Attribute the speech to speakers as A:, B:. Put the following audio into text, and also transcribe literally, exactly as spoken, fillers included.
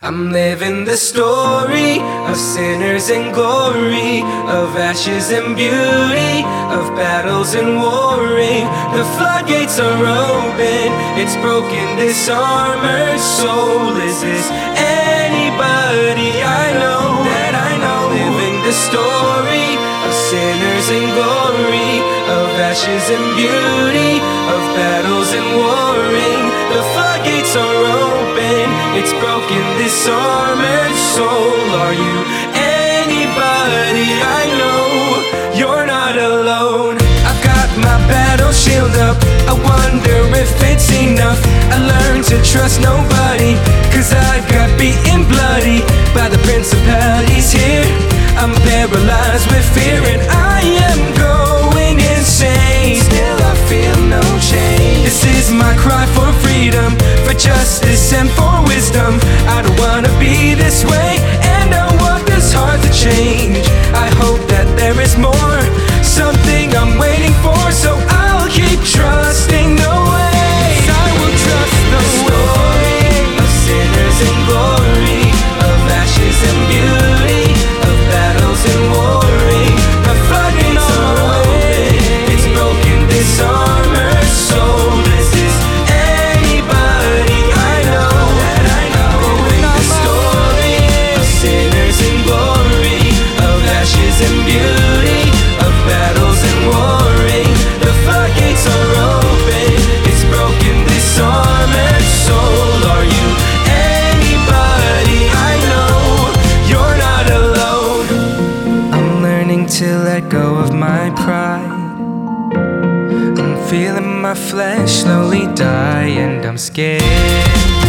A: I'm living the story of sinners and glory, of ashes and beauty, of battles and warring. The floodgates are open, it's broken this armored soul. Is this anybody I know that I know? Living the story of sinners and glory, of ashes and beauty, of battles and warring. The floodgates are open, it's broken this armored soul. Are you anybody I know? You're not alone. I've got my battle shield up, I wonder if it's enough. I learned to trust nobody, cause I got beaten bloody by the principalities here. I'm paralyzed with fear and I am going insane. Still I feel no change. This is my cry for freedom, for justice and for wisdom. I don't wanna be this way, and I want this heart to change. I hope that there is more, something I'm waiting for, so I'll keep trusting the way. I will trust the story of sinners and glory, of ashes and beauty, of battles and warring. The floodgates are open, it's broken this armor soul. This is anybody I know that I know. Living the story of sinners and glory, of ashes and beauty, of battles and warring. The floodgates are open, it's broken this armored soul. Are you anybody I know? You're not alone. I'm learning to let go of my pride. I'm feeling my flesh slowly die and I'm scared.